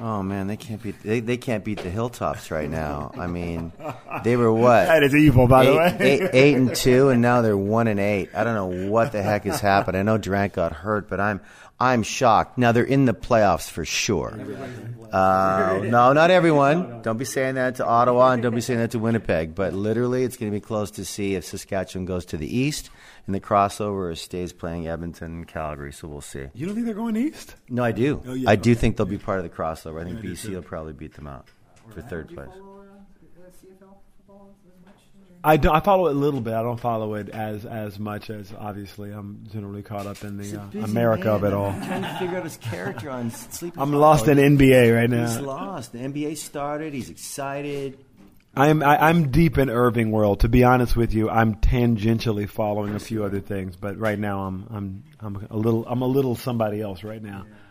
Oh man, they can't beat the Hilltops right now. I mean, they were what? That is evil, by the way. 8-2, and now they're 1-8. I don't know what the heck has happened. I know Durant got hurt, but I'm shocked. Now they're in the playoffs for sure. No, not everyone. Don't be saying that to Ottawa, and don't be saying that to Winnipeg. But literally, it's going to be close to see if Saskatchewan goes to the East in the crossover or stays playing Edmonton and Calgary. So we'll see. You don't think they're going east? No, I do. Oh, yeah, I do think they'll be part of the crossover. I think BC will probably beat them out for third place. I follow it a little bit. I don't follow it as much as, obviously, I'm generally caught up in the America of it all. I'm trying to figure out his character on Sleepy I'm Hollow. lost in NBA right now. He's lost. The NBA started. He's excited. I'm deep in Irving world. To be honest with you, I'm tangentially following a few other things, but right now I'm a little somebody else right now.